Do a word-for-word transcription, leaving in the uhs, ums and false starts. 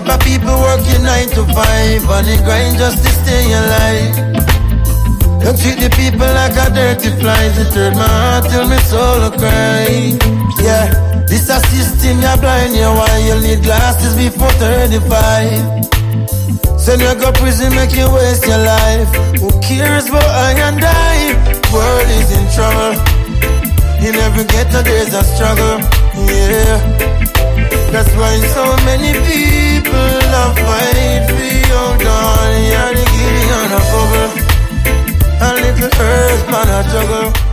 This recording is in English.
heap of people working nine to five and they grind just to stay alive. Don't treat the people like a dirty flies. It hurt my heart till my soul will cry. Yeah, this a system you're blind, you why you'll need glasses before thirty-five. Send you go prison, make you waste your life. Who cares about I and I? World is in trouble. In every ghetto there's a struggle. Yeah, that's why so many people are fight for you down. You're the giddy on a bubble. A little earth man a juggle.